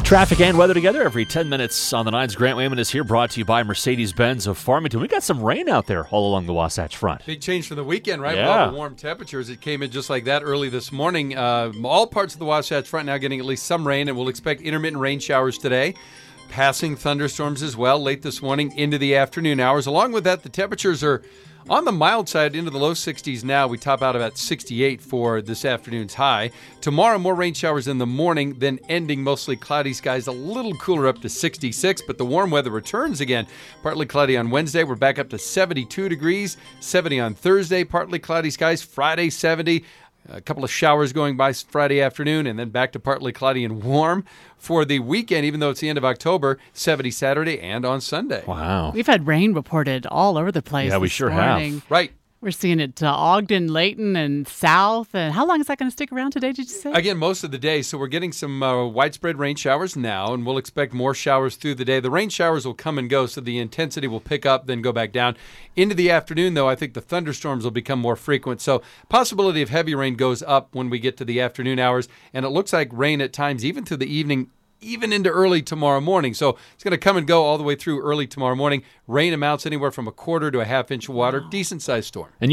Traffic and weather together every 10 minutes on the 9s. Grant Wayman is here, brought to you by Mercedes-Benz of Farmington. We got some rain out there all along the Wasatch Front. Big change for the weekend, right? Yeah. With all the warm temperatures. It came in just like that early this morning. All parts of the Wasatch Front now getting at least some rain, and we'll expect intermittent rain showers today. Passing thunderstorms as well late this morning into the afternoon hours. Along with that, the temperatures are on the mild side into the low 60s now. We top out about 68 for this afternoon's high. Tomorrow, more rain showers in the morning, then ending mostly cloudy skies, a little cooler up to 66, but the warm weather returns again. Partly cloudy on Wednesday. We're back up to 72 degrees, 70 on Thursday, partly cloudy skies. Friday, 70. A couple of showers going by Friday afternoon, and then back to partly cloudy and warm for the weekend, even though it's the end of October, 70 Saturday and on Sunday. Wow. We've had rain reported all over the place. Yeah, we this sure morning. have. Right. We're seeing it Ogden, Layton, and South. And how long is that going to stick around today, did you say? Again, most of the day. So we're getting some widespread rain showers now, and we'll expect more showers through the day. The rain showers will come and go, so the intensity will pick up, then go back down. Into the afternoon, though, I think the thunderstorms will become more frequent. So possibility of heavy rain goes up when we get to the afternoon hours, and it looks like rain at times even through the evening, even into early tomorrow morning. So it's going to come and go all the way through early tomorrow morning. Rain amounts anywhere from a quarter to a half inch of water. Decent-sized storm. And